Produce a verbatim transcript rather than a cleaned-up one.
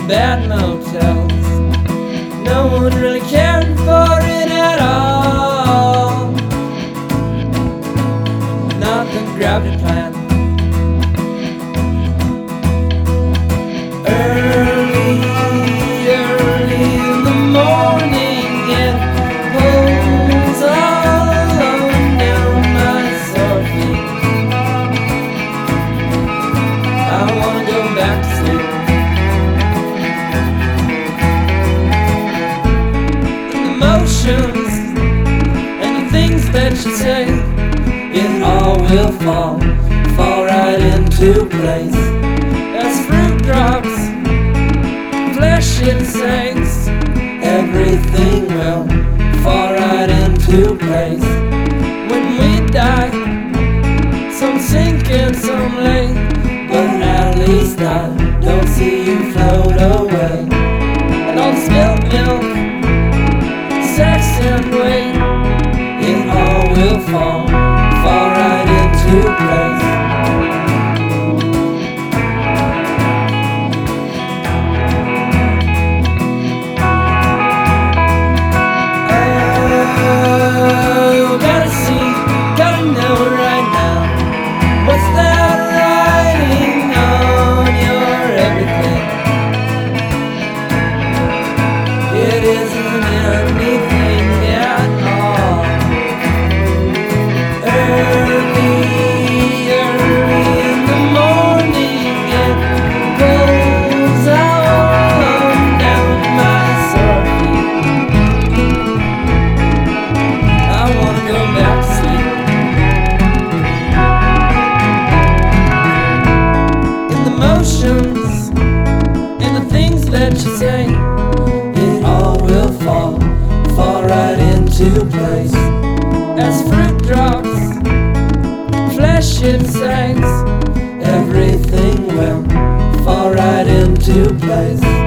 bad motels. No one really cared for it at all. Not the gravity plan. Early, early in the morning, it pulls all alone down my sore feet. I wanna go back to sleep. Emotions and the things that you say, it all will fall, fall right into place. As fruit drops, flesh it says, everything will fall right into place. When we die, some sink and some lay, but at least I don't see you float away. And all the spilled milk, sex and weight, it all will fall, fall right into place. Oh, gotta see, gotta know right now, what's that writing on your everything? It isn't anything at all. Early, early in the morning, it pulls all down my sore feet. I wanna go back to sleep. In the motions and the things that you say, it all will fall, fall right into place. As fruit drops, flesh it says, everything will fall right into place.